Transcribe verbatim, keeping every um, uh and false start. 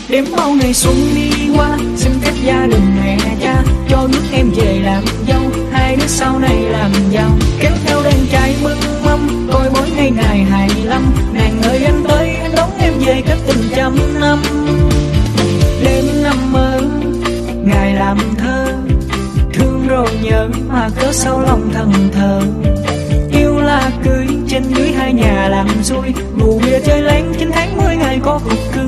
Đêm bao ngày xuân đi qua, xin phép gia đình mẹ cha cho nước em về làm dâu, hai đứa sau này làm giàu. Kéo theo đàn trai mừng mâm, coi mỗi ngày ngày hài lâm. Nàng ơi anh tới, anh đón em về cách tình trăm năm. Đêm năm mơ, ngày làm thơ, thương rồi nhớ mà cớ sau lòng thần thờ. Yêu là cưới, trên dưới hai nhà làm xuôi, ngủ bia chơi lén chín tháng mười ngày có cuộc cưới.